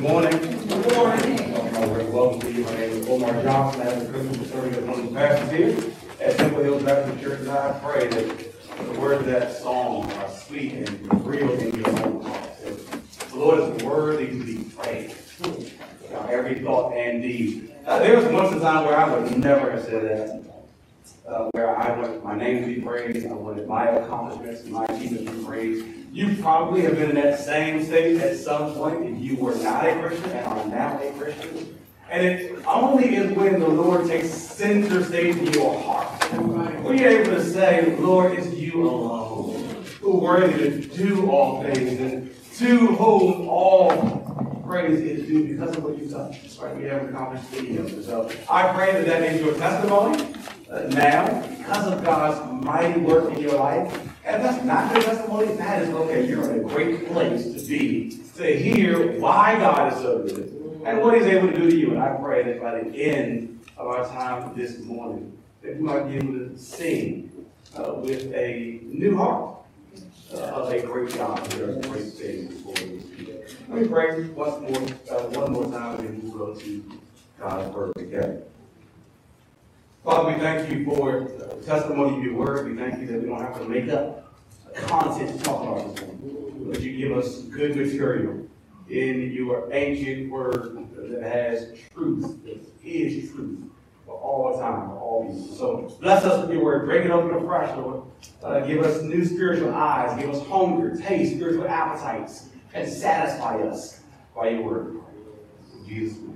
morning. Good morning. Welcome to you. My name is Omar Johnson. I have the privilege of serving as one of the pastors here at Temple Hills Baptist Church, and I pray that the words of that song are sweet and real in your own heart. The Lord is worthy to be praised. Every thought and deed. There was once a time where I would never have said that. Where I want my name to be praised, I wanted my accomplishments and my achievements to be praised. You probably have been in that same state at some point if you were not a Christian and are now a Christian. And it only is when the Lord takes center stage in your heart when you're able to say, Lord, it's you alone who are worthy to do all things and to whom all praise is due because of what you've done. Right? We haven't accomplished any of it. So I pray that that is your testimony now because of God's mighty work in your life. And if that's not your testimony, that is okay. You're in a great place to be, to hear why God is so good and what He's able to do to you. And I pray that by the end of our time this morning, that we might be able to sing with a new heart of a great God who does great things for you. Let me pray one more time, and then we'll go to God's word together. Father, we thank you for the testimony of your word. We thank you that we don't have to make up content to talk about this morning, but you give us good material in your ancient word that has truth, that is truth for all time, for all people. So bless us with your word. Break it open afresh, Lord. Give us new spiritual eyes. Give us hunger, taste, spiritual appetites, and satisfy us by your word. In Jesus' name.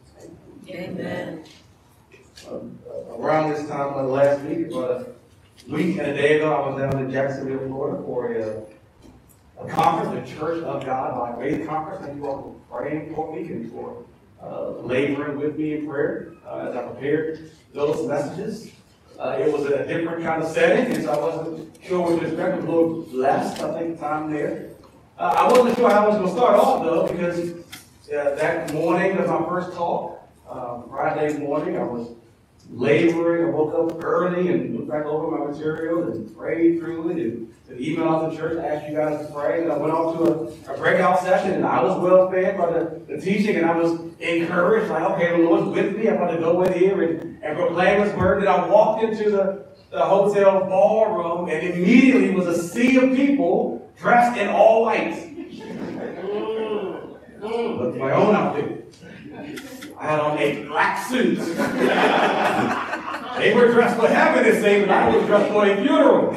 Amen. Around this time last week, about a week and a day ago, I was down in Jacksonville, Florida for a conference, the Church of God by Faith Conference. Thank you all for praying for me and for laboring with me in prayer as I prepared those messages. It was a different kind of setting, and so I wasn't sure what to expect. A little blessed, I think, time there. I wasn't sure how I was going to start off, though, because that morning of my first talk, Friday morning, I was laboring. I woke up early and looked back over my material and prayed through it and emailed the church, asked you guys to pray. And I went off to a breakout session, and I was well fed by the teaching, and I was encouraged, like, okay, the Lord's with me. I'm going to go in here and proclaim His word. And I walked into the hotel ballroom, and immediately was a sea of people dressed in all white. Looked my own outfit. I had on a black suit. They were dressed for heaven, it seemed, and I was dressed for a funeral.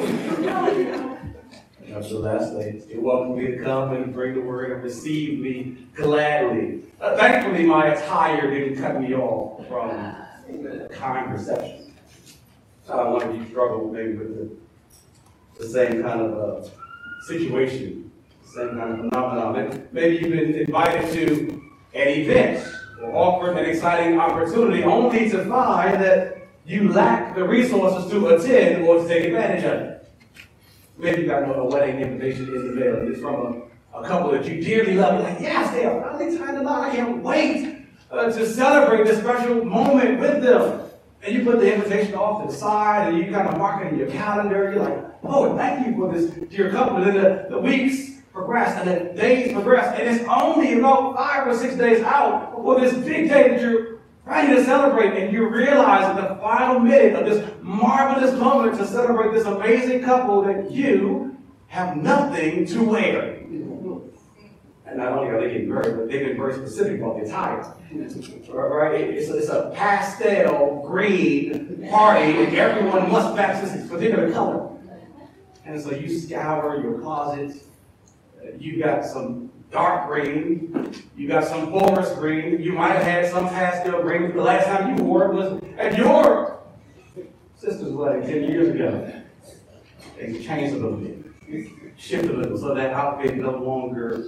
Nevertheless, they welcomed me to come and bring the word and receive me gladly. Thankfully, my attire didn't cut me off from a kind reception. One of you struggle maybe with the same kind of situation, same kind of phenomenon. Maybe you've been invited to an event or offered an exciting opportunity only to find that you lack the resources to attend or to take advantage of it. Maybe you got a wedding invitation in the mail, and it's from a couple that you dearly love. You're like, yes, they are finally tied the knot. I can't wait to celebrate this special moment with them. And you put the invitation off to the side, and you kind of mark it in your calendar. You're like, oh, thank you for this dear couple. And then the weeks progress, and the days progress, and it's only about 5 or 6 days out before this big day that you're ready to celebrate, and you realize at the final minute of this marvelous moment to celebrate this amazing couple that you have nothing to wear. And not only are they getting married, but they've been very specific about the attire. Right? It's a pastel green party, and everyone must match this particular color. And so you scour your closet. You got some dark green, you got some forest green, you might have had some pastel green. The last time you wore it was at your sister's wedding 10 years ago. They changed a little bit, shifted a little, so that outfit no longer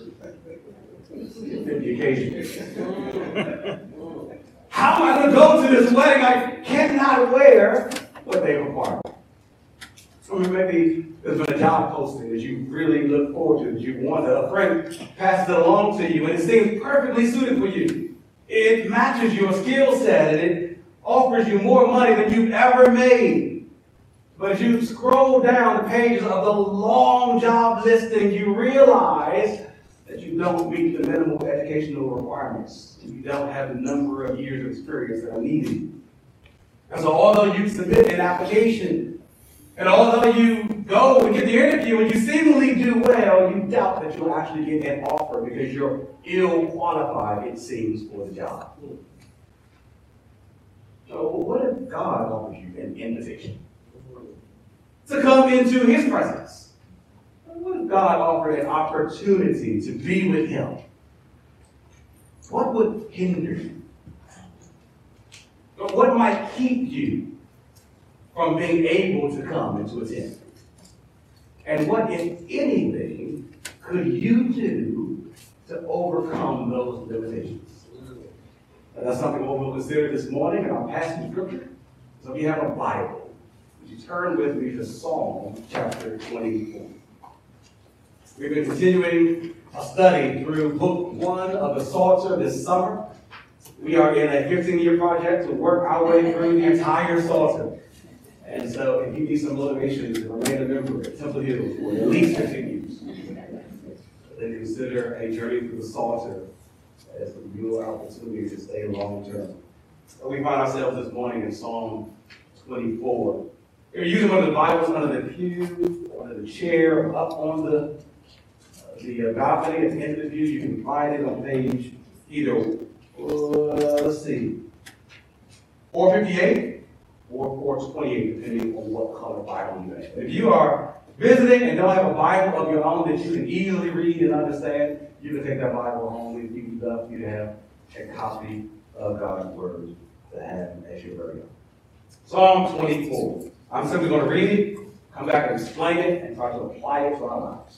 fit the occasion. How am I going to go to this wedding? I cannot wear what they require. Or maybe there's been a job posting that you really look forward to, that you want, that a friend passes it along to you, and it seems perfectly suited for you. It matches your skill set, and it offers you more money than you've ever made. But as you scroll down the pages of the long job listing, you realize that you don't meet the minimal educational requirements, and you don't have the number of years of experience that are needed. And so although you submit an application, and although you go and get the interview and you seemingly do well, you doubt that you'll actually get an offer because you're ill qualified, it seems, for the job. So what if God offers you an invitation to come into his presence? What if God offered an opportunity to be with him? What would hinder you? Or what might keep you from being able to come and to attend? And what, if anything, could you do to overcome those limitations? And that's something we'll consider this morning in our passage of scripture. So if you have a Bible, would you turn with me to Psalm chapter 24. We've been continuing a study through book 1 of the Psalter this summer. We are in a 15-year project to work our way through the entire Psalter. And so if you need some motivation to remain a member at Temple Hill for at least 15 years, then consider a journey through the Psalter as your opportunity to stay long term. So we find ourselves this morning in Psalm 24. You're using one of the Bibles under the pew, under the chair, or up on the balcony at the end of the pew. You can find it on page either, let's see, 458 or 428, depending on what color Bible you have. If you are visiting and don't have a Bible of your own that you can easily read and understand, you can take that Bible home with you. We'd love for you to have a copy of God's Word to have as your very own. Psalm 24. I'm simply going to read it, come back and explain it, and try to apply it to our lives.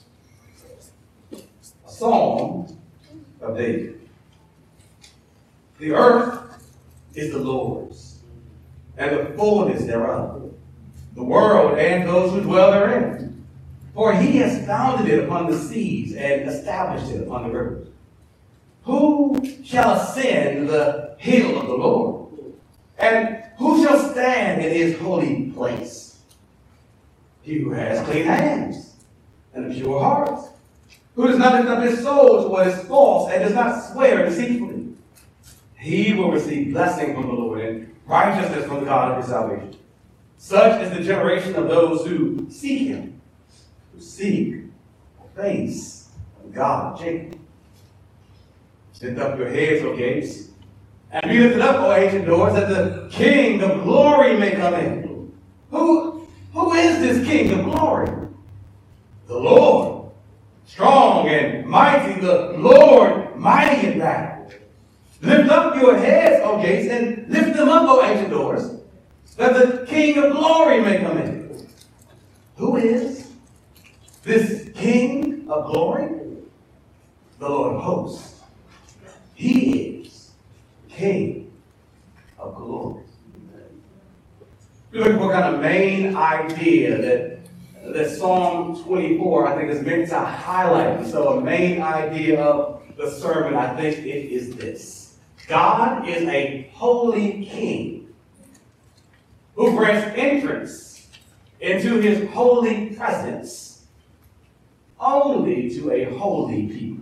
A Psalm of David. The earth is the Lord's, and the fullness thereof, the world and those who dwell therein. For he has founded it upon the seas and established it upon the rivers. Who shall ascend the hill of the Lord? And who shall stand in his holy place? He who has clean hands and a pure heart, who does not lift up his soul to what is false and does not swear deceitfully. He will receive blessing from the Lord and righteousness from the God of his salvation. Such is the generation of those who seek him, who seek the face of God of Jacob. Lift up your heads, O gates, and be lifted up, O ancient doors, that the King of glory may come in. Who is this King of glory? The Lord, strong and mighty, the Lord mighty in battle. Lift up your heads, O gates, and lift them up, O ancient doors, that the King of glory may come in. Who is this King of glory? The Lord of hosts. He is King of glory. We're looking for kind of main idea that Psalm 24, I think, is meant to highlight. And so a main idea of the sermon, I think it is this. God is a holy king who grants entrance into his holy presence only to a holy people.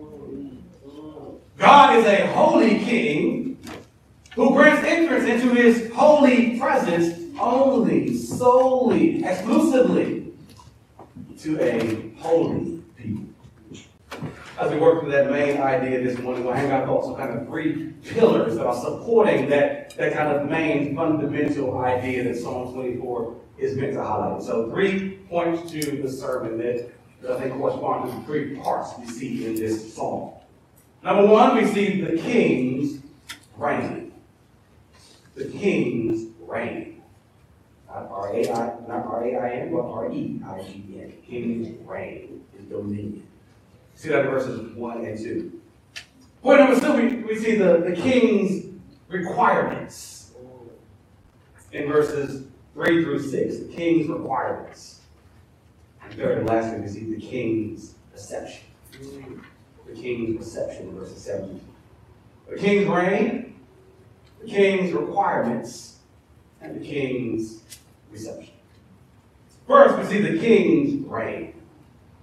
God is a holy king who grants entrance into his holy presence only, solely, exclusively to a holy people. As we work through that main idea this morning, we'll hang our thoughts on kind of 3 pillars that are supporting that kind of main fundamental idea that Psalm 24 is meant to highlight. So 3 points to the sermon that I think correspond to the 3 parts we see in this psalm. Number 1, we see the king's reign. The king's reign. Not R-A-I-N, but R-E-I-G-N. King's reign is dominion. See that in verses 1 and 2. Point number 2, we see the king's requirements. In verses 3 through 6, the king's requirements. And third and lastly, we see the king's reception. The king's reception in verses 7. The king's reign, the king's requirements, and the king's reception. First, we see the king's reign.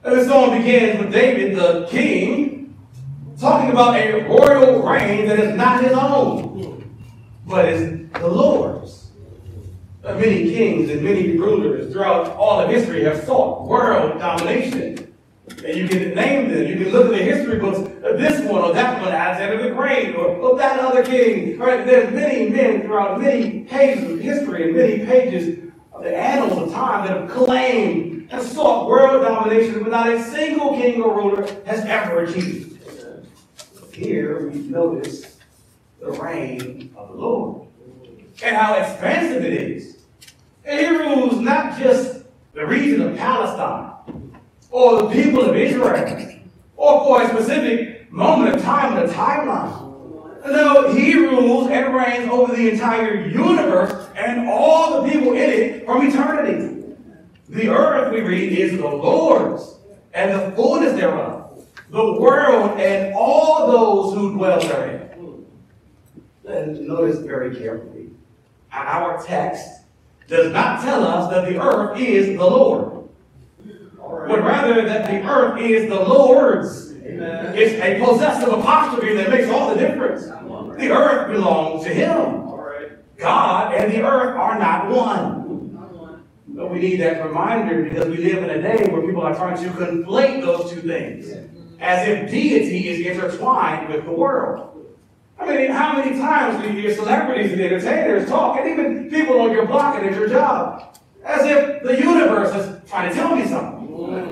And the song begins with David, the king, talking about a royal reign that is not his own, but is the Lord's. Many kings and many rulers throughout all of history have sought world domination. And you can name them. You can look at the history books. This one or that one, Alexander the Great, or that other king. Right? There's many men throughout many pages of history and many pages of the annals of time that have claimed and sought world domination, but not a single king or ruler has ever achieved it. Here we notice the reign of the Lord and how expansive it is. And he rules not just the region of Palestine or the people of Israel or for a specific moment of time in the timeline. No, he rules and reigns over the entire universe and all the people in it from eternity. The earth, we read, is the Lord's and the fullness thereof, the world and all those who dwell therein. And notice very carefully, our text does not tell us that the earth is the Lord, but rather that the earth is the Lord's. Amen. It's a possessive apostrophe that makes all the difference. The earth belongs to him. God and the earth are not one. But we need that reminder because we live in a day where people are trying to conflate those two things as if deity is intertwined with the world. I mean, how many times do you hear celebrities and entertainers talk, and even people on your block and at your job, as if the universe is trying to tell me something?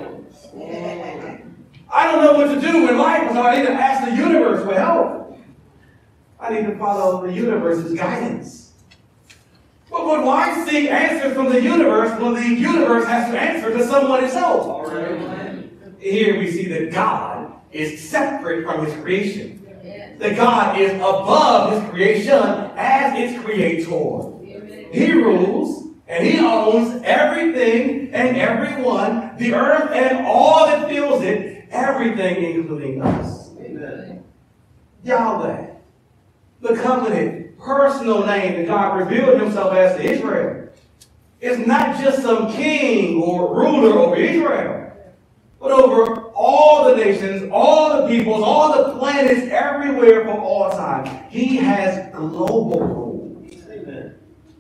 I don't know what to do in life, so I need to ask the universe for help. I need to follow the universe's guidance. But why seek answers from the universe when the universe has to answer to someone itself? Here we see that God is separate from his creation. That God is above his creation as its creator. He rules and he owns everything and everyone, the earth and all that fills it, everything including us. Amen. Yahweh, the covenant, personal name that God revealed himself as to Israel, is not just some king or ruler over Israel, but over all the nations, all the peoples, all the planets, everywhere for all time. He has global rule. Amen.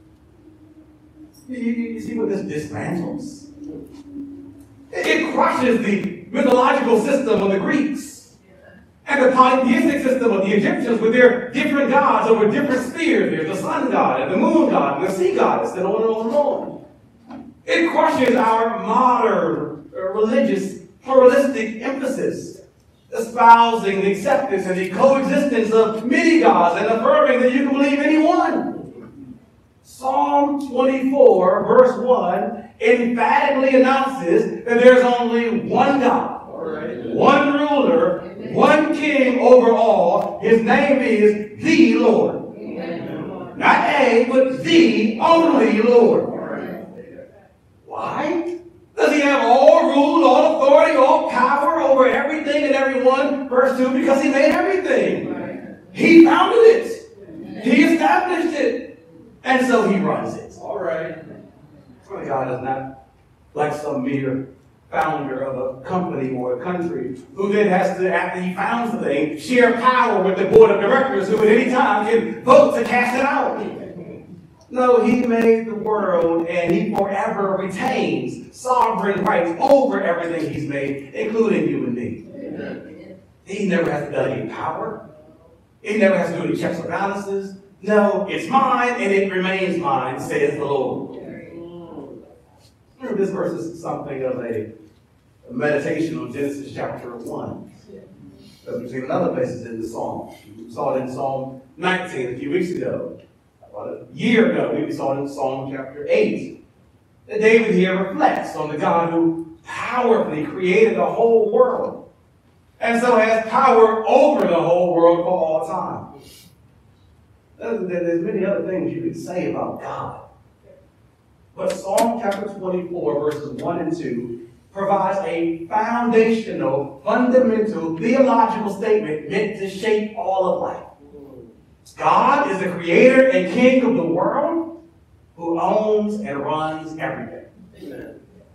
You see what this dismantles? It crushes the mythological system of the Greeks and the polytheistic system of the Egyptians with their different gods over different spheres. There's the sun god and the moon god and the sea goddess and on and on and on. It crushes our modern religious pluralistic emphasis, espousing the acceptance and the coexistence of many gods and affirming that you can believe any one. Psalm 24, verse 1, emphatically announces that there's only one God, one ruler, one king over all. His name is the Lord. Amen. Not a, but the only Lord. Why? Does he have all rule, all authority, all power over everything and everyone? Verse 2, because he made everything. He founded it. He established it. And so he runs it. All right. God is not like some mere founder of a company or a country who then has to, after he founds the thing, share power with the board of directors who at any time can vote to cast it out. No, he made the world and he forever retains sovereign rights over everything he's made, including you and me. Amen. He never has to delegate power. He never has to do any checks or balances. No, it's mine and it remains mine, says the Lord. This verse is something of a meditation on Genesis chapter 1. Because we've seen in other places in the Psalm. We saw it in Psalm 19 a few weeks ago. About a year ago, we saw it in Psalm chapter 8. That David here reflects on the God who powerfully created the whole world. And so has power over the whole world for all time. There's many other things you could say about God. But Psalm chapter 24, verses 1 and 2, provides a foundational, fundamental, theological statement meant to shape all of life. God is the creator and king of the world who owns and runs everything. Amen.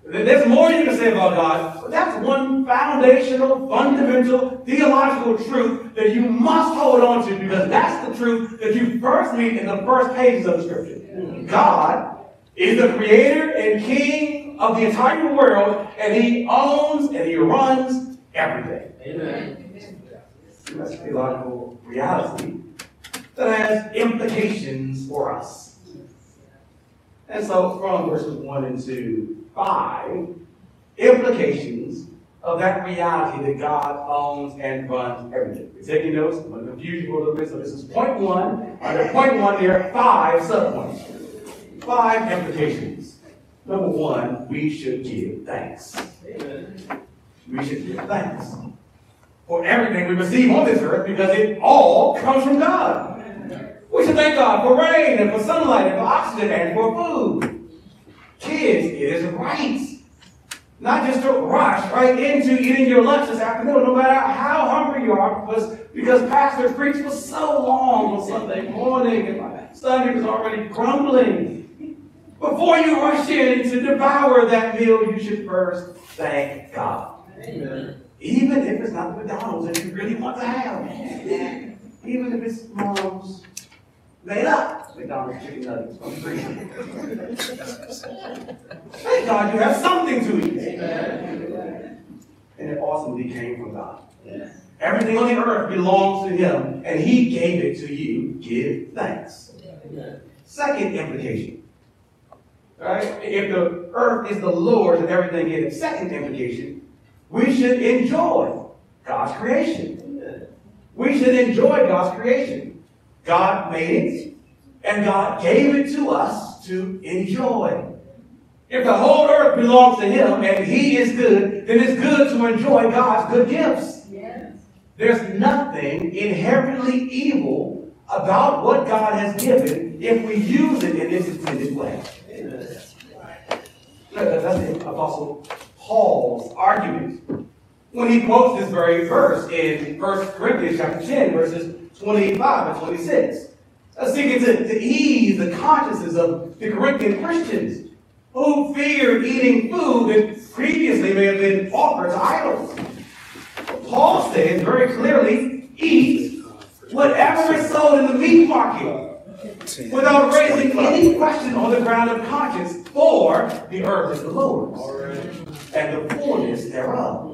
There's more you can say about God, but that's one foundational, fundamental, theological truth that you must hold on to, because that's the truth that you first meet in the first pages of the Scripture. God is the creator and king of the entire world, and he owns and he runs everything. Amen. That's a theological reality that has implications for us. And so from verses 1 and 2, 5, implications of that reality that God owns and runs everything. You're taking notes? I'm going to confuse you for a little bit. So this is point 1. Under point 1 there are 5 subpoints. 5 implications. Number 1, we should give thanks. Amen. We should give thanks for everything we receive on this earth, because it all comes from God. We should thank God for rain and for sunlight and for oxygen and for food. Kids, it is right not just to rush right into eating your lunch this afternoon, no matter how hungry you are, because Pastor preached for so long on Sunday morning and my stomach is already grumbling. Before you rush in to devour that meal, you should first thank God. Amen. Even if it's not the McDonald's that you really want to have. Even if it's Mom's made up McDonald's chicken nuggets from free. Thank God you have something to eat. Amen. And it ultimately came from God. Yes. Everything on the earth belongs to him, and he gave it to you. Give thanks. Amen. Second implication. Right? If the earth is the Lord's and everything in it, second implication, we should enjoy God's creation. We should enjoy God's creation. God made it, and God gave it to us to enjoy. If the whole earth belongs to him and he is good, then it's good to enjoy God's good gifts. Yes. There's nothing inherently evil about what God has given if we use it in its intended way. That's the Apostle Paul's argument when he quotes this very verse in 1 Corinthians chapter 10, verses 25 and 26. Seeking to ease the consciences of the Corinthian Christians who feared eating food that previously may have been offered to idols. Paul says very clearly, eat whatever is sold in the meat market without raising any question on the ground of conscience, for the earth is the Lord's and the fullness thereof.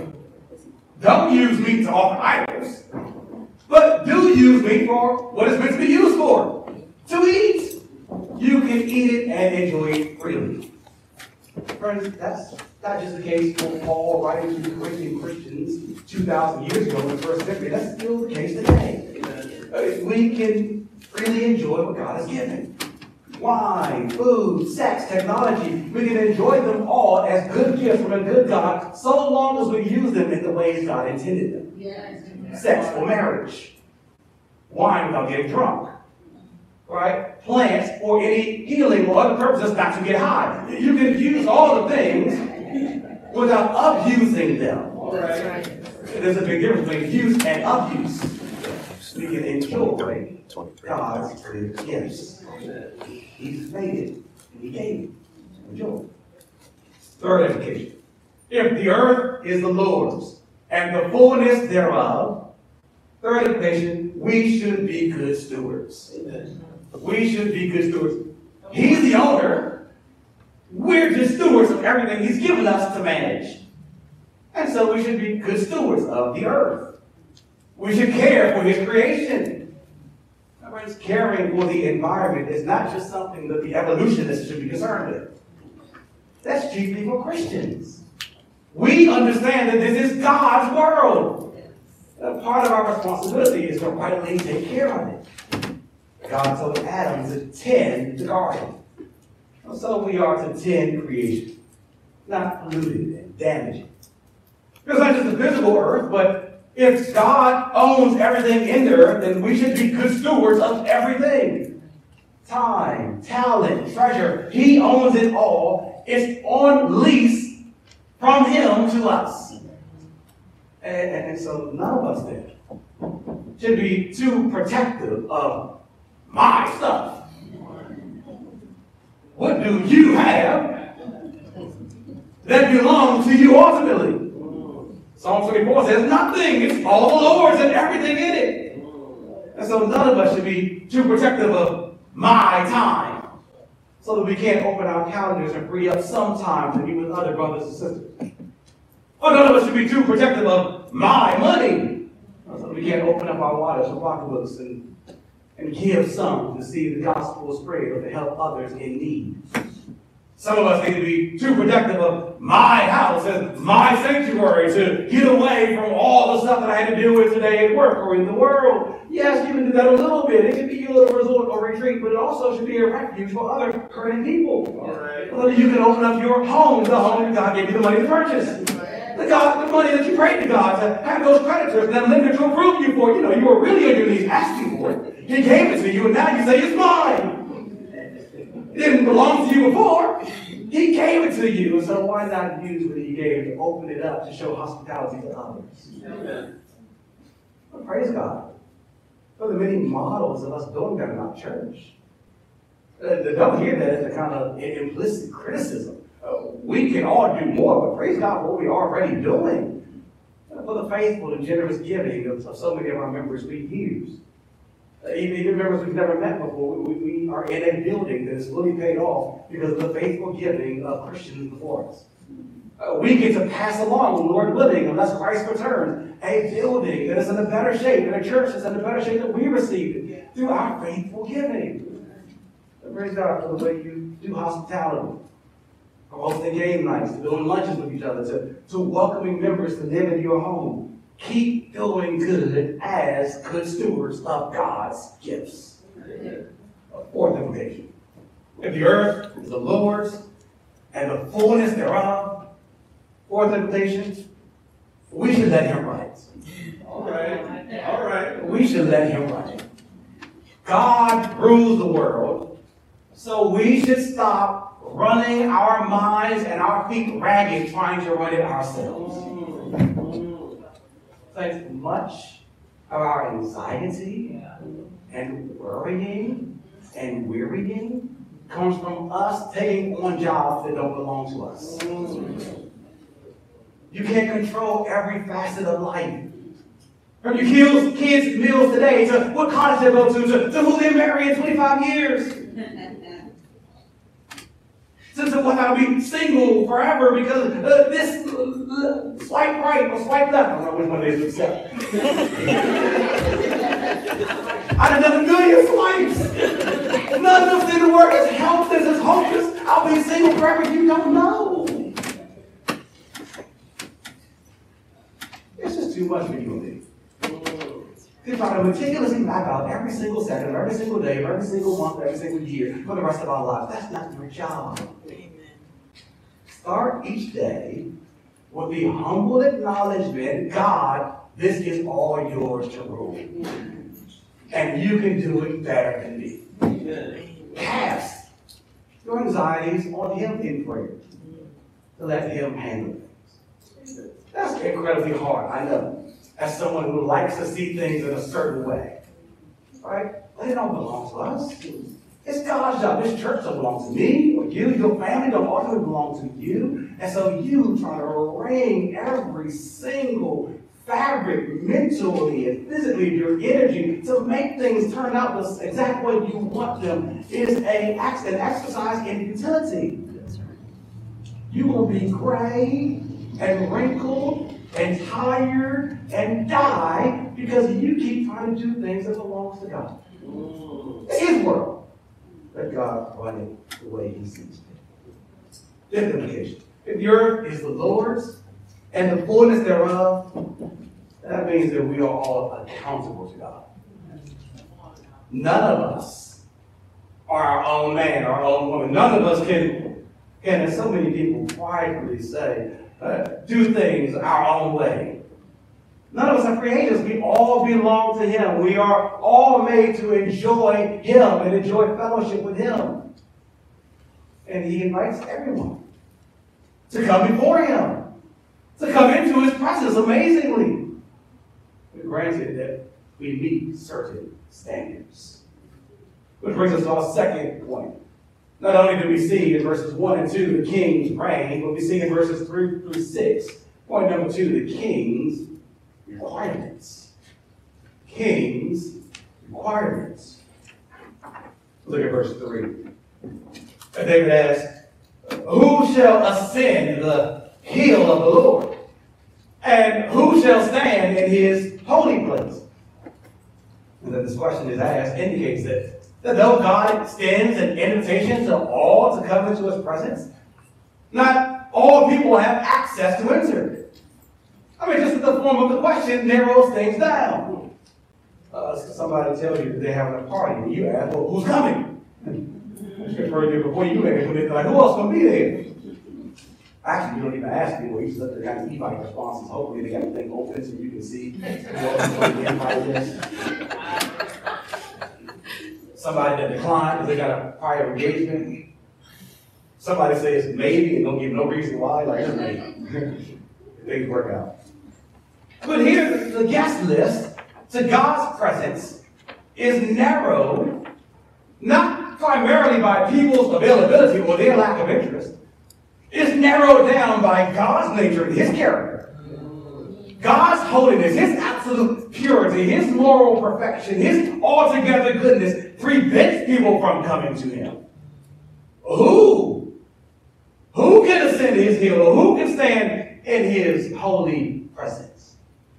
Don't use meat to offer idols, but do use meat for what it's meant to be used for, to eat. You can eat it and enjoy it freely. Friends, that's not just the case for Paul writing to the Corinthian Christians 2,000 years ago in the first century. That's still the case today. We can freely enjoy what God has given. Wine, food, sex, technology, we can enjoy them all as good gifts from a good God, so long as we use them in the ways God intended them. Yes. Sex for marriage. Wine without getting drunk. Right? Plants for any healing or other purposes, not to get high. You can use all the things without abusing them. Right? There's a big difference between use and abuse. We can enjoy God's good gifts. He's made it, and he gave it. Enjoy. Third implication. If the earth is the Lord's, and the fullness thereof, third implication, we should be good stewards. Amen. We should be good stewards. He's the owner. We're just stewards of everything he's given us to manage. And so we should be good stewards of the earth. We should care for his creation. Caring for the environment is not just something that the evolutionists should be concerned with. That's chiefly for Christians. We understand that this is God's world. Part of our responsibility is to rightly take care of it. God told Adam to tend the garden. So we are to tend creation, not pollute it and damage it. It's not just the physical earth, but if God owns everything in the earth, then we should be good stewards of everything. Time, talent, treasure, he owns it all. It's on lease from him to us. And so none of us then should be too protective of my stuff. What do you have? that belong to you ultimately. Psalm 24 says nothing. It's all the Lord's and everything in it. And so none of us should be too protective of my time so that we can't open our calendars and free up some time to be with other brothers and sisters. Or none of us should be too protective of my money so that we can't open up our wallets or pocketbooks and give some to see the gospel spread or to help others in need. Some of us need to be too protective of my house as my sanctuary to get away from all the stuff that I had to deal with today at work or in the world. Yes, you can do that a little bit. It can be a little resort or retreat, but it also should be a refuge for other hurting people. All right. So that you can open up your home, the home that God gave you the money to purchase. The money that you prayed to God to have those creditors and that lender to approve you for. You were really on your knees asking for it. He gave it to you, and now you say it's mine. It didn't belong to you before. He gave it to you, so why not use what he gave to open it up to show hospitality to others? Amen. Well, praise God for the many models of us doing that in our church. Don't hear that as a kind of implicit criticism. We can all do more, but praise God for what we're already doing. For the faithful and generous giving of so many of our members we use. Even members we've never met before, we are in a building that is fully paid off because of the faithful giving of Christians before us. We get to pass along, Lord willing, unless Christ returns, a building that is in a better shape, and a church that's in a better shape that we received it through our faithful giving. So praise God for the way you do hospitality, for hosting game nights, to doing lunches with each other, to welcoming members to live in your home. Keep doing good as good stewards of God's gifts. Fourth implication. If the earth is the Lord's and the fullness thereof, fourth implication, we should let him write. All right. We should let him write. God rules the world, so we should stop running our minds and our feet ragged trying to run it ourselves. Thanks much of our anxiety and worrying and wearying comes from us taking on jobs that don't belong to us. You can't control every facet of life. From your kids' meals today, to what college they go to who they marry in 25 years. Since what I'll be single forever because this swipe right or swipe left. I don't know which one it is to accept. I done done a million swipes. None of them didn't work as helpless as hopeless. I'll be single forever. You don't know. It's just too much for you and me. You try to meticulously map out every single second of every single day of every single month, every single year for the rest of our lives. That's not your job. Amen. Start each day with the humble acknowledgement, God, this is all yours to rule. And you can do it better than me. Cast your anxieties on him in prayer to let him handle things. That's incredibly hard, I know. As someone who likes to see things in a certain way. Right? But it don't belong to us. It's God's job. This church don't belong to me or you. Your family don't ultimately belong to you. And so you try to wring every single fabric mentally and physically of your energy to make things turn out the exact way you want them is an exercise in futility. You will be gray and wrinkled and tired and die because you keep trying to do things that belongs to God. It's his world. Let God run it the way he sees it. Fifth implication. If the earth is the Lord's and the fullness thereof, that means that we are all accountable to God. None of us are our own man, our own woman. None of us can as so many people quietly say, do things our own way. None of us are creators. We all belong to him. We are all made to enjoy him and enjoy fellowship with him. And he invites everyone to come before him, to come into his presence amazingly. But granted that we meet certain standards. Which brings us to our second point. Not only do we see in verses 1 and 2 the king's reign, but we see in verses 3 through 6, point number 2, the king's requirements. King's requirements. Look at verse 3. David asks, who shall ascend the hill of the Lord? And who shall stand in his holy place? And that this question is asked indicates that though God extends an invitation to all to come into his presence, not all people have access to enter. I mean, just the form of the question narrows things down. Somebody tells you that they're having a party, and you ask, well, who's coming? Before you enter, like, who else going to be there? Actually, you don't even ask people. You just let them kind of invite responses. Hopefully, they got the thing open so you can see who else is going to be invited. Somebody that declined because they got a prior engagement. Somebody says maybe and don't give no reason why. Like, things work out. But here, the guest list to God's presence is narrowed, not primarily by people's availability or their lack of interest. It's narrowed down by God's nature and his character. God's holiness, his absolute purity, his moral perfection, his altogether goodness prevents people from coming to him. Who can ascend his hill, or who can stand in his holy presence?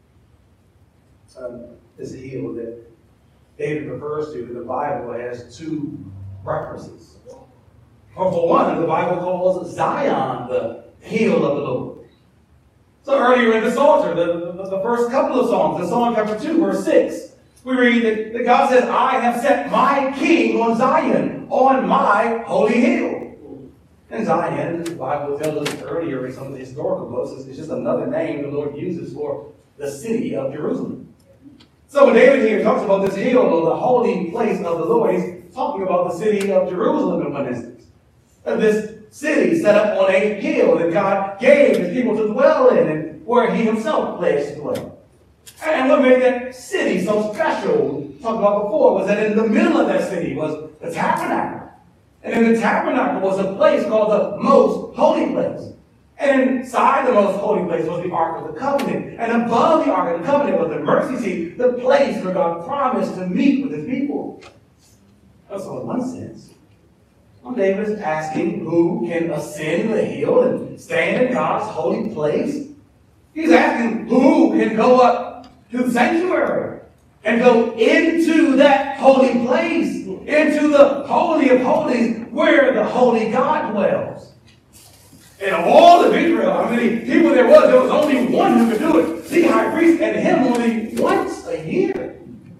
This hill that David refers to in the Bible has two references. For one, the Bible calls Zion the hill of the Lord. So earlier in the Psalter, the first couple of Psalms, in Psalm chapter 2, verse 6, we read that God says, I have set my king on Zion, on my holy hill. And Zion, as the Bible tells us earlier in some of the historical books, is just another name the Lord uses for the city of Jerusalem. So when David here talks about this hill, or the holy place of the Lord, he's talking about the city of Jerusalem in one instance. This city set up on a hill that God gave his people to dwell in, and where he himself pledged to dwell. And what made that city so special, we talked about before, was that in the middle of that city was the tabernacle. And in the tabernacle was a place called the most holy place. And inside the most holy place was the Ark of the Covenant. And above the Ark of the Covenant was the mercy seat, the place where God promised to meet with his people. So in one sense, David is asking who can ascend the hill and stand in God's holy place. He's asking who can go up to the sanctuary and go into that holy place, into the Holy of Holies, where the holy God dwells. And of all of Israel, how many people there was only one who could do it. The high priest, and him only once a year.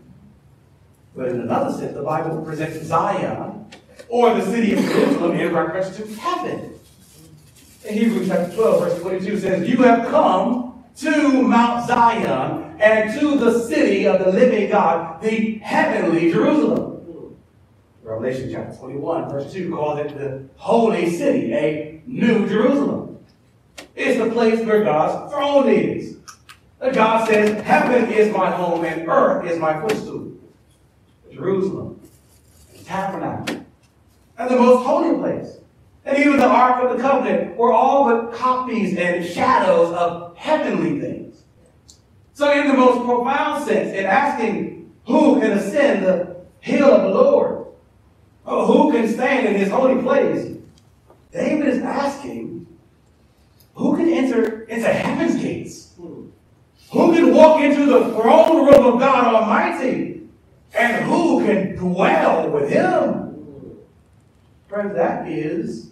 But in another sense, the Bible presents Zion, or the city of Jerusalem, in reference to heaven. In Hebrews chapter 12, verse 22 says, you have come to Mount Zion and to the city of the living God, the heavenly Jerusalem. Revelation chapter 21, verse 2 calls it the holy city, a new Jerusalem. It's the place where God's throne is. God says, heaven is my home and earth is my footstool. Jerusalem, the tabernacle, and the most holy place. And even the Ark of the Covenant were all but copies and shadows of heavenly things. So in the most profound sense, in asking who can ascend the hill of the Lord, or who can stand in his holy place, David is asking who can enter into heaven's gates? Who can walk into the throne room of God Almighty? And who can dwell with him? Friends, that is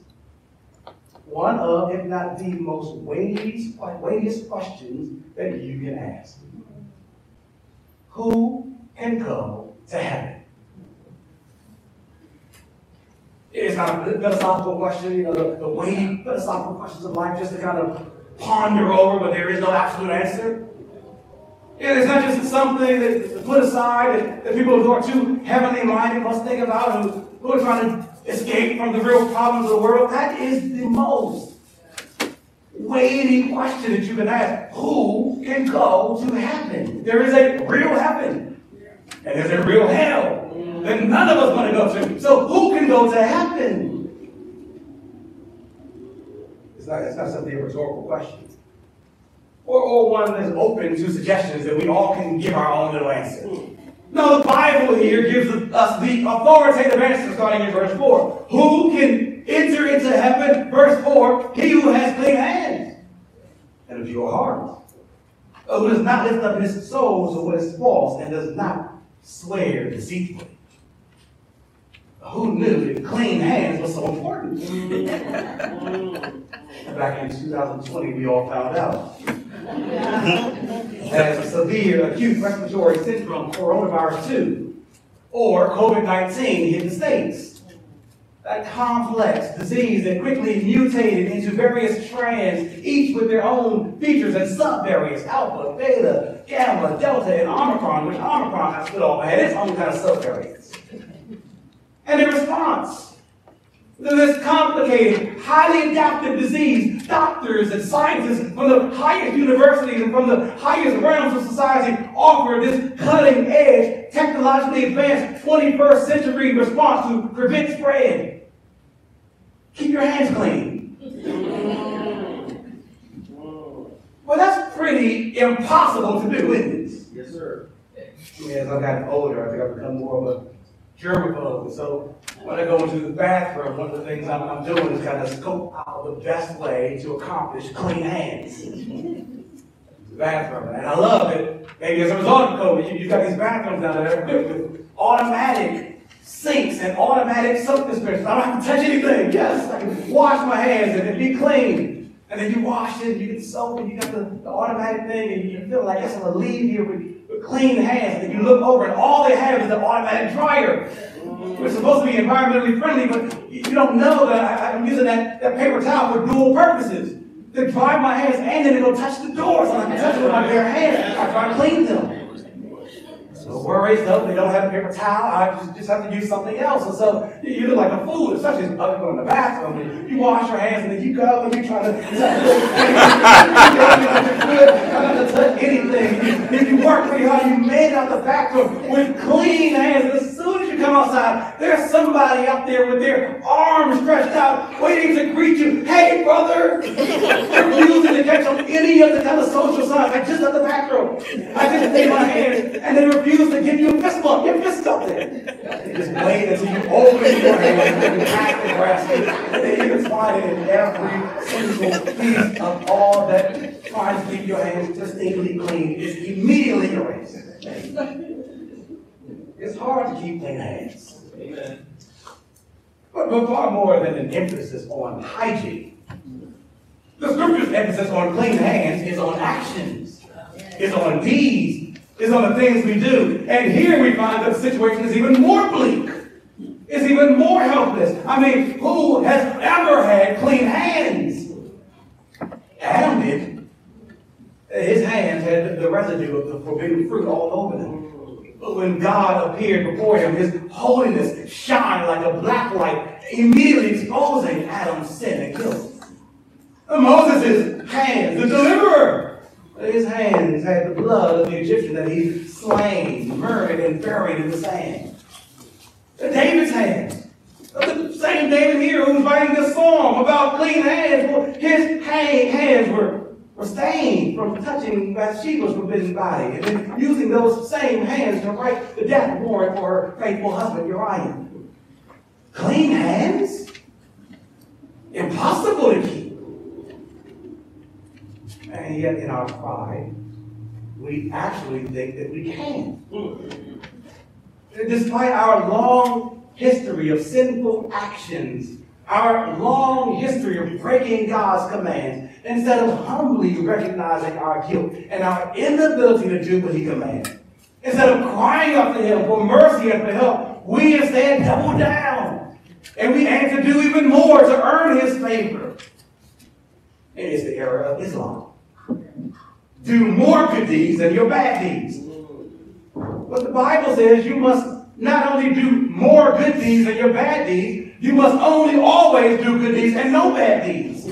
one of, if not the most weightiest questions that you can ask. Who can go to heaven? It's not a philosophical question, the weighty philosophical questions of life just to kind of ponder over, but there is no absolute answer. It's not just something that's put aside that people who are too heavenly minded must think about, who are trying to escape from the real problems of the world. That is the most weighty question that you can ask. Who can go to heaven? There is a real heaven, and there's a real hell that none of us want to go to. So who can go to heaven? It's not simply a rhetorical question. Or one that's open to suggestions that we all can give our own little answer. No, the Bible here gives us the authoritative answer starting in verse 4. Who can enter into heaven? Verse 4, he who has clean hands and a pure heart, who does not lift up his soul to what is false and does not swear deceitfully. Who knew that clean hands was so important? Back in 2020, we all found out. As a severe acute respiratory syndrome, coronavirus 2, or COVID-19 hit the States. That complex disease that quickly mutated into various strands, each with their own features and subvariants, alpha, beta, gamma, delta, and omicron, which omicron has split off and had its own kind of subvariants. And in response to this complicated, highly adaptive disease, doctors and scientists from the highest universities and from the highest realms of society offer this cutting-edge, technologically advanced 21st century response to prevent spread. Keep your hands clean. Well, that's pretty impossible to do, isn't it? Yes, sir. As I've gotten older, I think I've become more of a germaphobe. So when I go into the bathroom, one of the things I'm doing is kind of scope out the best way to accomplish clean hands. The bathroom. And I love it. Maybe as a result of COVID, you've got these bathrooms down there equipped with automatic sinks and automatic soap dispensers. I don't have to touch anything. Yes, I can wash my hands and be clean. And then you wash it, you get the soap, and you got the automatic thing, and you feel like, yes, I'm going to leave here with clean hands. And you look over, and all they have is the automatic dryer. It's supposed to be environmentally friendly, but you don't know that I'm using that paper towel for dual purposes. To dry my hands, and then it'll touch the doors, and I can touch it with my bare hands after I clean them. No worries, no, they don't have a paper towel. I just have to use something else. And so you look like a fool, especially if you go in the bathroom. And you wash your hands and then you go and you try to touch anything. If you work pretty hard, you made it out the bathroom with clean hands. And as soon as you come outside, there's somebody out there with their arms stretched out, waiting to greet you. Hey, brother! Refusing to catch on any of the kind of social signs. I just left the bathroom. I just made my hands, and they refuse to give you a fist bump. Your fist up there. You just wait until you open your hands and pack the rest. And then you can find it in every single piece of all that tries to keep your hands distinctly clean is immediately erased. It's hard to keep clean hands. Amen. But far more than an emphasis on hygiene, the scripture's emphasis on clean hands is on actions, is on deeds, is on the things we do. And here we find that the situation is even more bleak. It's even more helpless. I mean, who has ever had clean hands? Adam did. His hands had the residue of the forbidden fruit all over them. But when God appeared before him, his holiness shined like a black light, immediately exposing Adam's sin and guilt. And Moses' hands, the deliverer, his hands had the blood of the Egyptian that he slain, murdered, and buried in the sand. David's hands, the same David here who's writing this song about clean hands, well, his hands were stained from touching Bathsheba's forbidden body, and then using those same hands to write the death warrant for her faithful husband Uriah. Clean hands? Impossible to keep. And yet in our pride, we actually think that we can. Despite our long history of sinful actions, our long history of breaking God's commands, instead of humbly recognizing our guilt and our inability to do what he commands, instead of crying up to him for mercy and for help, we instead double down. And we aim to do even more to earn his favor. It is the era of Islam. Do more good deeds than your bad deeds. But the Bible says you must not only do more good deeds than your bad deeds, you must only always do good deeds and no bad deeds.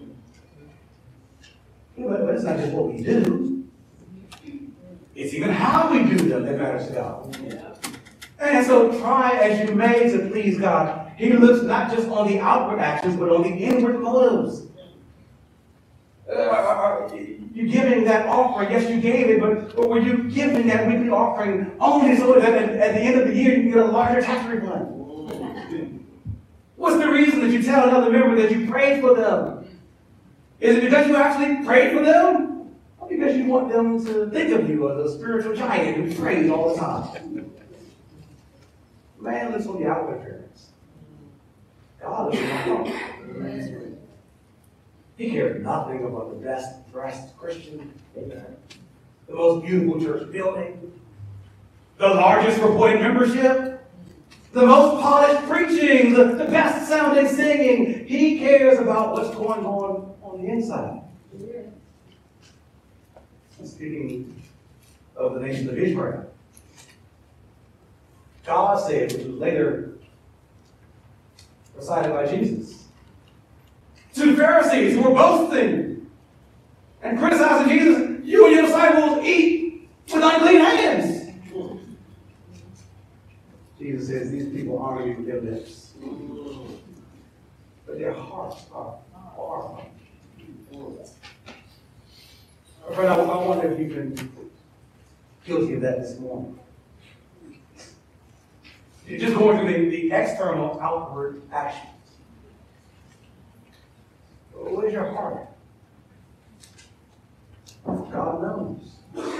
But it's not just what we do. It's even how we do them that matters to God. And so try as you may to please God. He looks not just on the outward actions, but on the inward motives. You giving that offering? Yes, you gave it, but were you giving that weekly offering only so that at the end of the year you can get a larger tax refund? What's the reason that you tell another member that you prayed for them? Is it because you actually prayed for them? Or because you want them to think of you as a spiritual giant who prays all the time? Man looks on the outward appearance. God looks on the heart. He cares nothing about the best dressed Christian, the most beautiful church building, the largest reported membership, the most polished preaching, the best sounding singing. He cares about what's going on the inside. Speaking of the nation of Israel, God said, which was later recited by Jesus, to the Pharisees who were boasting and criticizing Jesus, you and your disciples eat with unclean hands. Jesus says, these people honor you with their lips, but their hearts are far from you. Friend, I wonder if you've been guilty of that this morning. You're just going through the external, outward actions. What is your heart? God knows.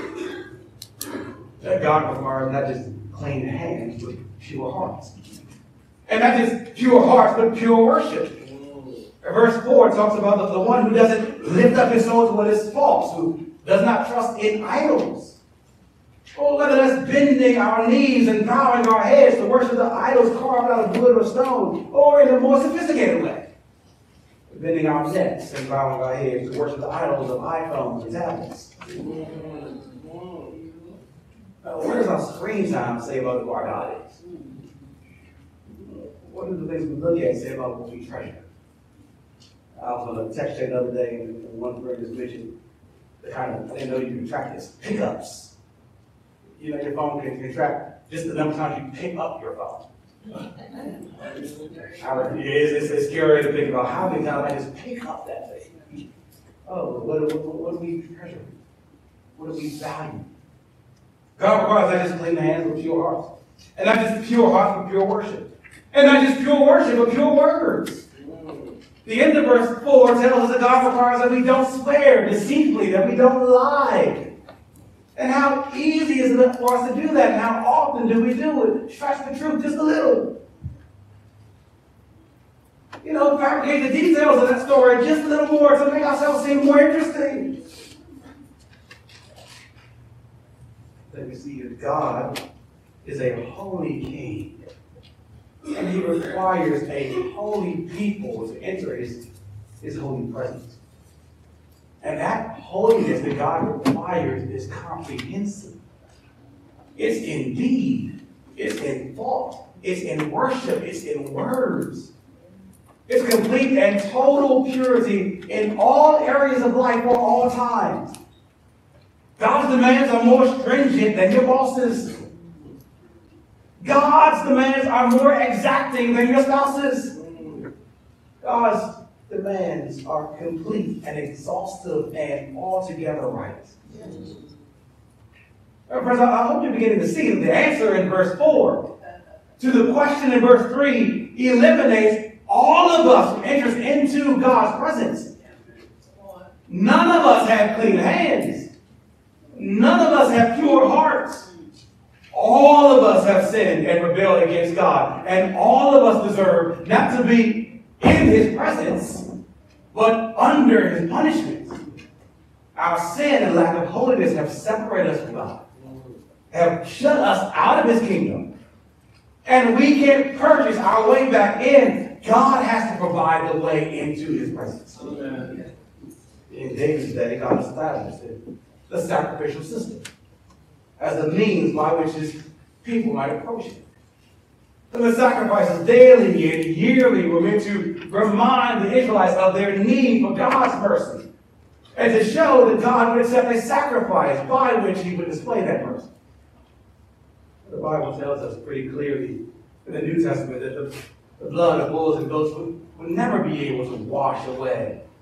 That God requires not just clean hands, but pure hearts. And not just pure hearts, but pure worship. Verse 4 talks about the one who doesn't lift up his soul to what is false, who does not trust in idols. Or whether that's bending our knees and bowing our heads to worship the idols carved out of wood or stone, or in a more sophisticated way, bending our necks and bowing our heads to worship the idols of iPhones and tablets. What does our screen time say about who our God is? What do the things we look at say about what we treasure? I was on a text chat the other day, and one friend just mentioned the kind of thing you can track this pickups. You know, your phone can track just the number of times you pick up your phone. It's scary to think about how many times I just pick up that thing. Oh, what do we treasure? What do we value? God requires not just clean hands, but pure hearts. And not just pure hearts, but pure worship. And not just pure worship, but pure words. The end of verse 4 tells us that God requires that we don't swear deceitfully, that we don't lie. And how easy is it for us to do that? And how often do we do it? Stretch the truth just a little. You know, fabricate the details of that story just a little more to make ourselves seem more interesting. Then we see that God is a holy king. And he requires a holy people to enter his holy presence. And that holiness that God requires is comprehensive. It's in deed. It's in thought. It's in worship. It's in words. It's complete and total purity in all areas of life for all times. God's demands are more stringent than your boss's. God's demands are more exacting than your spouse's. God's demands are complete and exhaustive and altogether right. Friends, I hope you're beginning to see the answer in verse 4 to the question in verse 3 eliminates all of us from interest into God's presence. None of us have clean hands. None of us have pure hearts. All of us have sinned and rebelled against God. And all of us deserve not to be in his presence, but under his punishment. Our sin and lack of holiness have separated us from God, have shut us out of his kingdom. And we can't purchase our way back in. God has to provide the way into his presence. Amen. In David's day, God established the sacrificial system as a means by which his people might approach him. And the sacrifices daily and yearly were meant to remind the Israelites of their need for God's mercy and to show that God would accept a sacrifice by which he would display that mercy. The Bible tells us pretty clearly in the New Testament that the blood of bulls and goats would never be able to wash away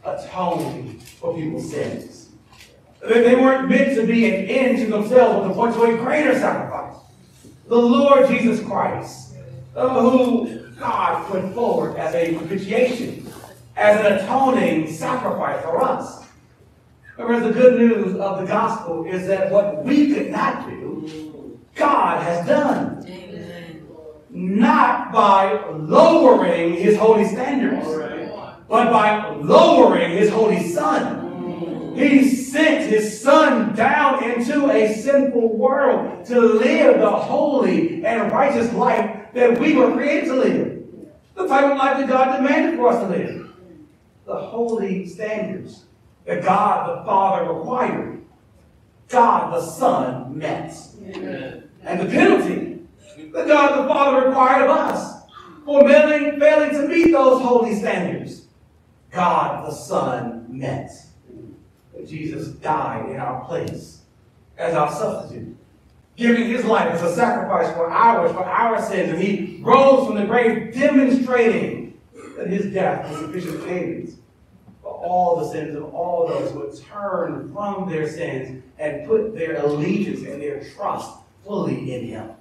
atone for people's sins. They weren't meant to be an end to themselves, but to point to a greater sacrifice. The Lord Jesus Christ, who God put forward as a propitiation, as an atoning sacrifice for us. Whereas the good news of the gospel is that what we could not do, God has done. Amen. Not by lowering his holy standards, but by lowering his holy Son. He sent his Son down into a sinful world to live the holy and righteous life that we were created to live. The type of life that God demanded for us to live. The holy standards that God the Father required, God the Son met. Amen. And the penalty that God the Father required of us for failing to meet those holy standards, God the Son met. Jesus died in our place as our substitute, giving his life as a sacrifice for our sins. And he rose from the grave, demonstrating that his death was sufficient payment for all the sins of all those who would turn from their sins and put their allegiance and their trust fully in him.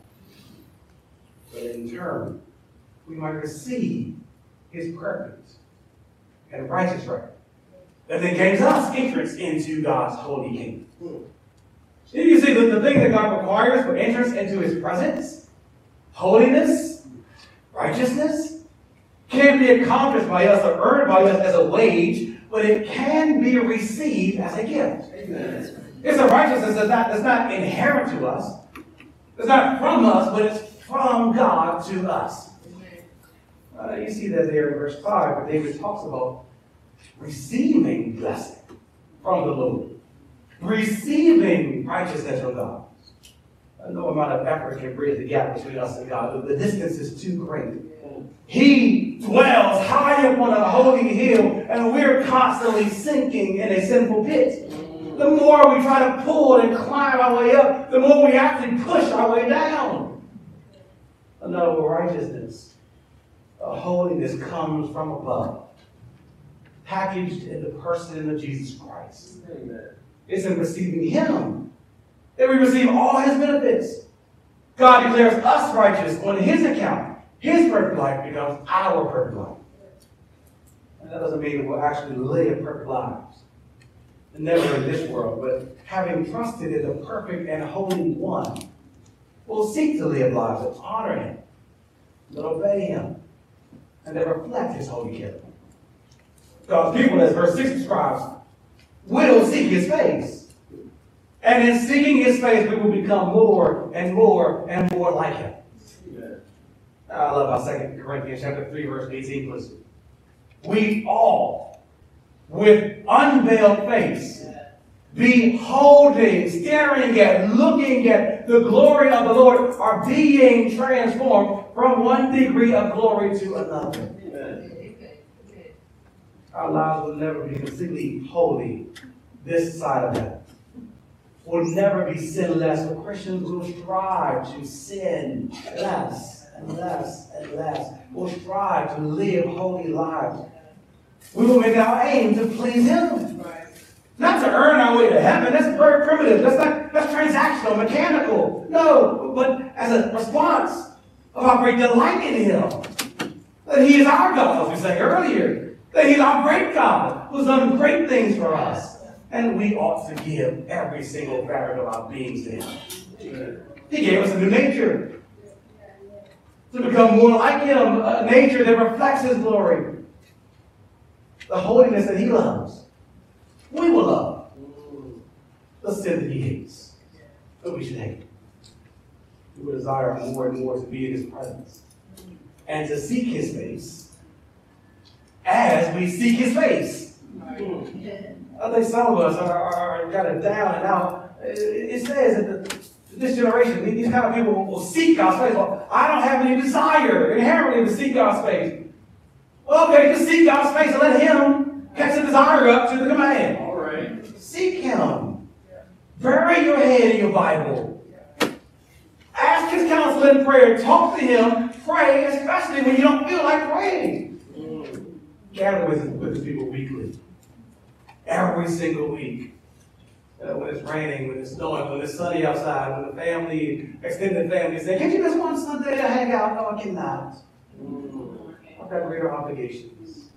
But in turn, we might receive his perfect and righteous record that then gains us entrance into God's holy kingdom. You see, the thing that God requires for entrance into his presence, holiness, righteousness, can't be accomplished by us or earned by us as a wage, but it can be received as a gift. Amen. It's a righteousness that's not inherent to us. It's not from us, but it's from God to us. You see that there in verse 5, where David talks about receiving blessing from the Lord. Receiving righteousness from God. No amount of effort can bridge the gap between us and God. The distance is too great. He dwells high up on a holy hill, and we're constantly sinking in a sinful pit. The more we try to pull and climb our way up, the more we actually push our way down. No, righteousness, holiness comes from above, packaged in the person of Jesus Christ. Amen. It's in receiving him that we receive all his benefits. God declares us righteous on his account. His perfect life becomes our perfect life. And that doesn't mean that we'll actually live perfect lives. Never in this world, but having trusted in the perfect and holy one, we'll seek to live lives that honor him, that obey him, and that reflect his holy character. God's people, as verse 6 describes, will seek his face. And in seeking his face, we will become more and more and more like him. Amen. I love how 2 Corinthians chapter 3, verse 18 puts it. We all, with unveiled face, beholding, staring at, looking at the glory of the Lord, are being transformed from one degree of glory to another. Amen. Our lives will never be completely holy this side of heaven. We'll never be sinless, but Christians will strive to sin less and less and less. We'll strive to live holy lives. We will make our aim to please him. Not to earn our way to heaven. That's very primitive. That's transactional, mechanical. No, but as a response of our great delight in him. That he is our God, as we sang earlier. That he's our great God who's done great things for us. And we ought to give every single fabric of our beings to him. He gave us a new nature. To become more like him, a nature that reflects his glory. The holiness that he loves. We will love the sin that he hates. But we should hate. We will desire more and more to be in his presence. And to seek his face as we seek his face. I think some of us are got it down and out. It says that this generation, these kind of people will seek God's face. Well, I don't have any desire inherently to seek God's face. Well, okay, just seek God's face and let him catch the desire up to the command. All right. Seek him. Bury your head in your Bible. Ask his counsel in prayer. Talk to him. Pray, especially when you don't feel like praying. Gather with his people weekly. every single week. When it's raining, when it's snowing, when it's sunny outside, when the family, extended family say, "Can't you just one Sunday to hang out?" No, I cannot. I've got greater obligations.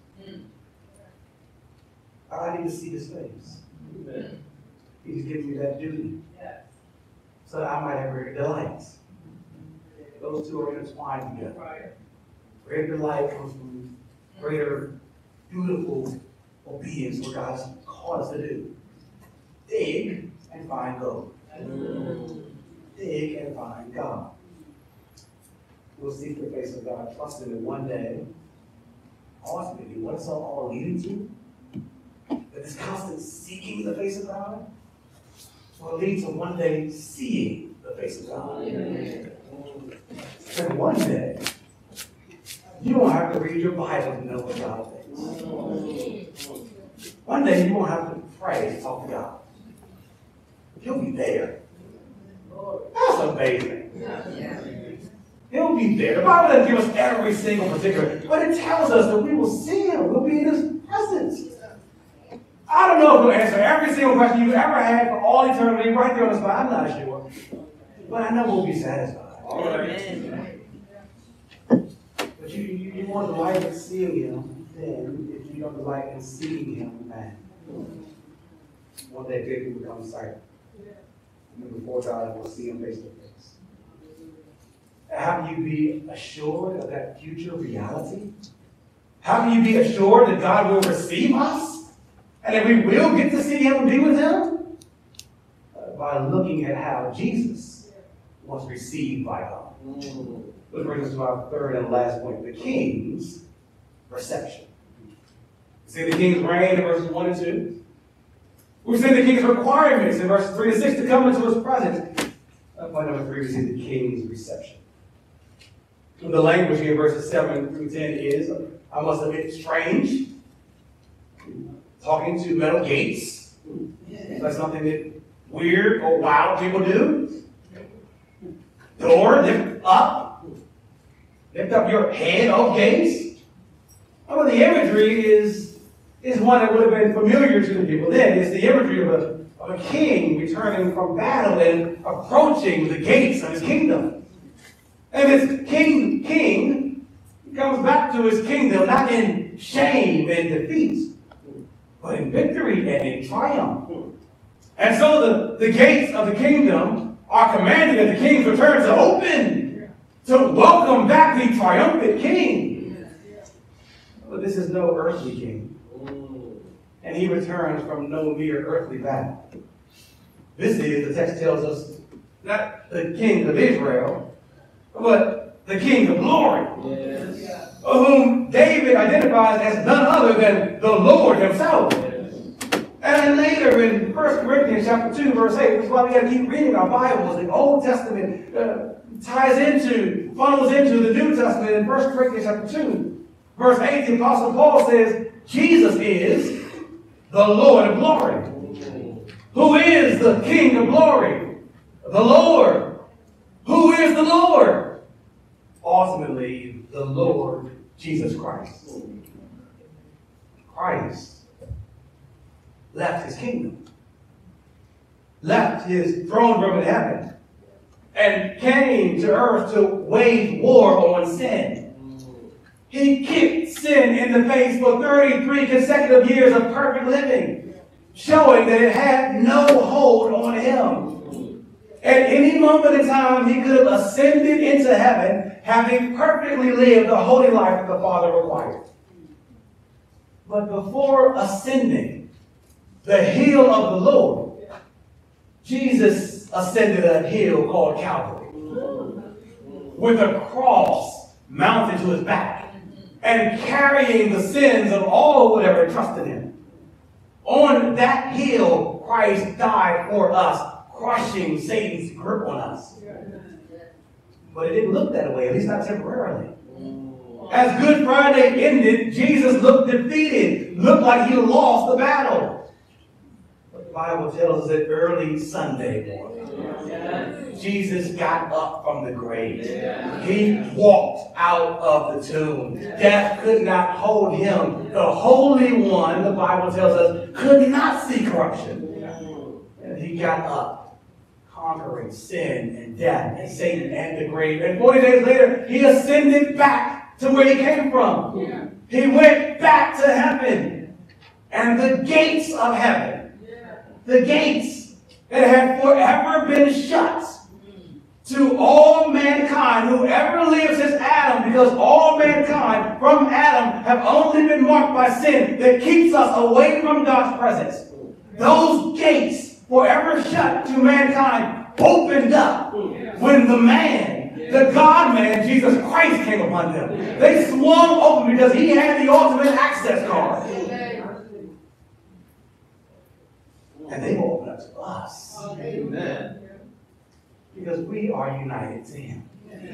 I need to see his face. He's giving me that duty. So that I might have greater delights. Those two are intertwined together. Greater delight comes from greater dutiful obedience, what God has called us to do. Dig and find gold. Dig and find God. We'll seek the face of God, trusting that one day, ultimately, what it's all leading to, that this constant seeking the face of God will lead to one day seeing the face of God. And one day, you won't have to read your Bible to know what God thinks. One day, you won't have to pray to talk to God. He'll be there. That's amazing. He'll be there. The Bible doesn't give us every single particular, but it tells us that we will see him. We'll be in his presence. I don't know if he'll answer every single question you've ever had for all eternity right there on the spot. I'm not sure. But I know we'll be satisfied. All right. But you want to delight in seeing him, then if you don't delight in seeing him, man, one day faith will become sight. And before God, we'll see him face to face. How can you be assured of that future reality? How can you be assured that God will receive us? And that we will get to see him and be with him? By looking at how Jesus was received by God. Which brings us to our third and last point, the king's reception. See the king's reign in verses 1 and 2. We've seen the king's requirements in verses 3 to 6 to come into his presence. Point number 3, we see the king's reception. The language here in verses 7 through 10 is, I must admit, strange. Talking to metal gates. That's something that weird or wild people do. Door, lift up. Lift up your head, O gates. Well, the imagery is one that would have been familiar to the people then. It's the imagery of a king returning from battle and approaching the gates of his kingdom. And this king comes back to his kingdom not in shame and defeat, but in victory and in triumph. And so the gates of the kingdom are commanded at the king's return to open, to welcome back the triumphant king. But this is no earthly king. And he returns from no mere earthly battle. This is, the text tells us, not the king of Israel, but the king of glory. Yes. Whom David identifies as none other than the Lord himself. Yes. And then later in 1 Corinthians chapter 2, verse 8, which is why we got to keep reading our Bibles. The Old Testament funnels into the New Testament in 1 Corinthians chapter 2. Verse 8, the Apostle Paul says, Jesus is the Lord of glory. Who is the King of glory? The Lord. Who is the Lord? Ultimately, the Lord Jesus Christ. Christ left his kingdom, left his throne room in heaven, and came to earth to wage war on sin. He kicked sin in the face for 33 consecutive years of perfect living, showing that it had no hold on him. At any moment in time, he could have ascended into heaven, having perfectly lived the holy life that the Father required. But before ascending the hill of the Lord, Jesus ascended a hill called Calvary, with a cross mounted to his back, and carrying the sins of all who would ever trust in him. On that hill, Christ died for us, crushing Satan's grip on us. But it didn't look that way, at least not temporarily. As Good Friday ended, Jesus looked defeated, looked like he lost the battle. But Bible tells us that early Sunday morning, Jesus got up from the grave. He walked out of the tomb. Death could not hold him. The Holy One, the Bible tells us, could not see corruption. And he got up, conquering sin and death and Satan and the grave. And 40 days later, he ascended back to where he came from. He went back to heaven. And the gates of heaven, the gates that had forever been shut to all mankind, whoever lives as Adam, because all mankind from Adam have only been marked by sin that keeps us away from God's presence. Those gates forever shut to mankind opened up when the man, the God-man, Jesus Christ, came upon them. They swung open because he had the ultimate access card. And they will open up to us. Amen. Because we are united to him.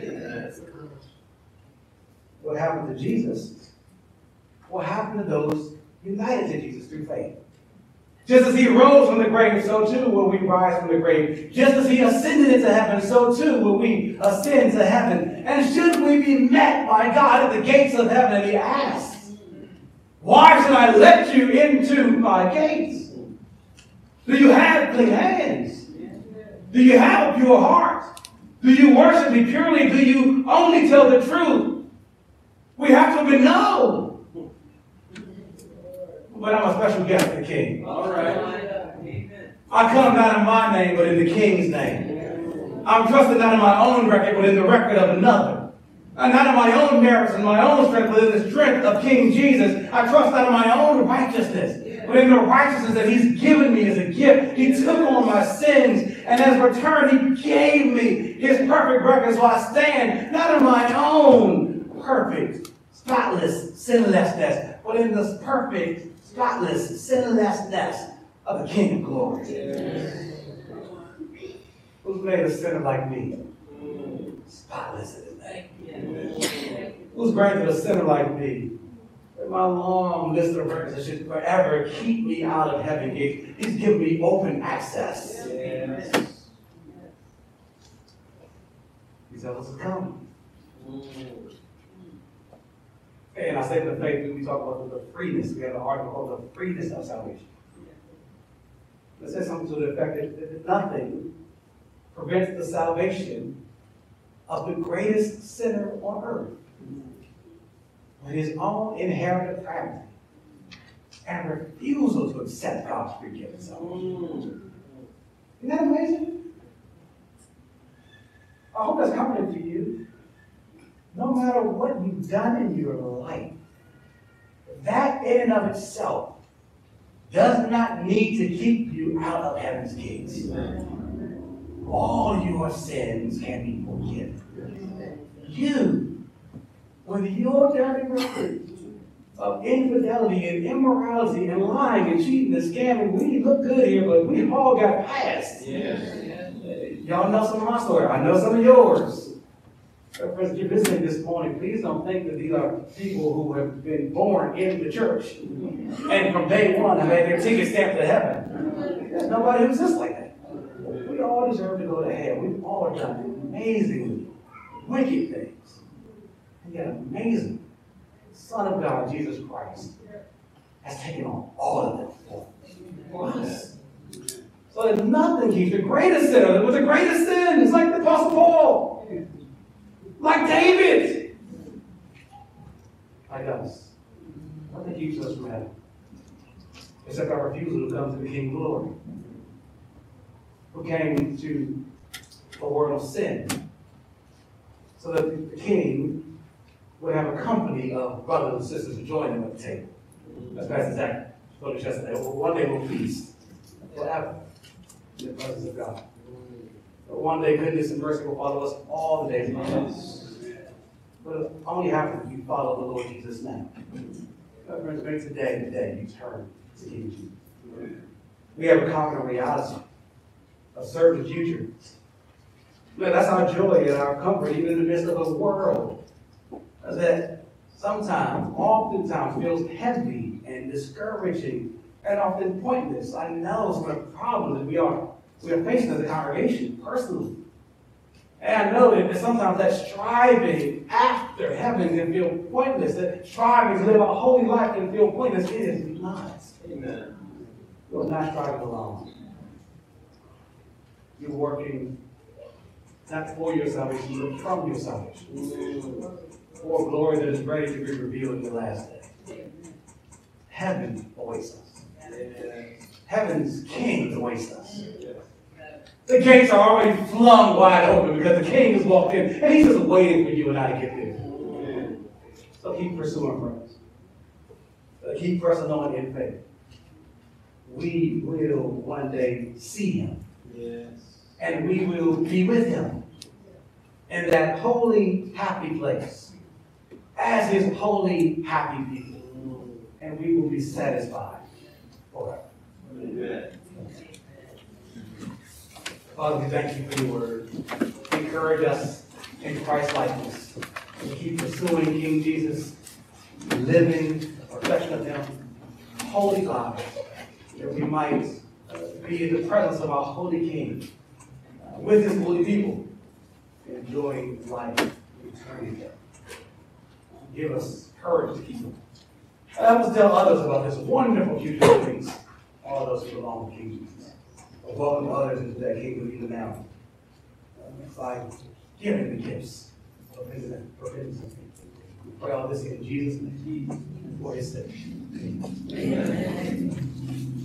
What happened to Jesus? What happened to those united to Jesus through faith? Just as he rose from the grave, so too will we rise from the grave. Just as he ascended into heaven, so too will we ascend to heaven. And should we be met by God at the gates of heaven, and he asks, why should I let you into my gates? Do you have clean hands? Do you have a pure heart? Do you worship me purely? Do you only tell the truth? We have to be no. But I'm a special guest of the King. All right. I come not in my name, but in the King's name. I'm trusted not in my own record, but in the record of another. And not in my own merits and my own strength, but in the strength of King Jesus. I trust not in my own righteousness, but in the righteousness that he's given me as a gift. He took on my sins, and as return, he gave me his perfect record. So I stand not in my own perfect, spotless, sinlessness, but in the perfect, spotless, sinlessness of the King of glory. Who's made a sinner like me? Spotless in his name. Who's granted a sinner like me? My long list of records that should forever keep me out of heaven gates. He's given me open access. Yes. He said, let's come. And I say the faith, we talk about the freeness. We have an article called the freeness of salvation. It says something to the effect that nothing prevents the salvation of the greatest sinner on earth, with his own inherited family and refusal to accept God's free gift of salvation. Isn't that amazing? I hope that's comforting to you. No matter what you've done in your life, that in and of itself does not need to keep you out of heaven's gates. All your sins can be forgiven. You, with your dirty record of infidelity and immorality and lying and cheating and scamming, we look good here, but we all got past. Y'all know some of my story. I know some of yours. Friends, if you're visiting this morning, please don't think that these are people who have been born in the church and from day one have had their ticket stamped to heaven. There's nobody who exists like that. We all deserve to go to hell. We've all done amazingly wicked things. And yet amazing, the Son of God, Jesus Christ, has taken on all of them for us. So that nothing keeps the greatest sinner. It was the greatest sin. It's like the Apostle Paul. Like David. Like us. Nothing keeps us from heaven, except our refusal to come to the King of glory, who came to a world of sin, so that the King would have a company of brothers and sisters to join him at the table. That's Pastor Zach told us yesterday. One day we'll feast forever in the presence of God. But one day goodness and mercy will follow us all the days of our lives. But it only happens if you follow the Lord Jesus' name. Friends, make today the day you turn to King Jesus. We have a common reality, a certain future. That's our joy and our comfort, even in the midst of a world that sometimes, oftentimes, feels heavy and discouraging and often pointless. I know some of the problems that we are facing as a congregation personally. And I know that sometimes that striving after heaven can feel pointless. That striving to live a holy life can feel pointless. It is not. Amen. You're not striving alone. You're working not for your salvation, but from your salvation. For a glory that is ready to be revealed in the last day. Heaven awaits us. Heaven's King awaits us. The gates are already flung wide open because the King has walked in, and he's just waiting for you and I to get there. So keep pursuing, friends. Keep pressing on in faith. We will one day see him. Yes. And we will be with him in that holy, happy place as his holy, happy people. And we will be satisfied forever. Amen. Father, we thank you for your word. Encourage us in Christ's likeness. We keep pursuing King Jesus, living the perfection of him, holy lives, that we might be in the presence of our holy King, with his holy people, enjoying life eternity. Give us courage to keep it. Help us tell others about this wonderful future that awaits all those who belong to King Jesus. Welcome others into that kingdom even now by giving the gifts of repentance. We pray all this in Jesus' name for his sake. Amen.